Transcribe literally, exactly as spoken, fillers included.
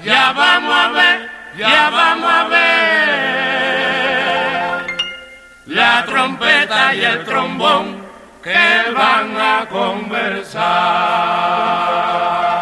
ya vamos a ver, ya vamos a ver la trompeta y el trombón que van a conversar.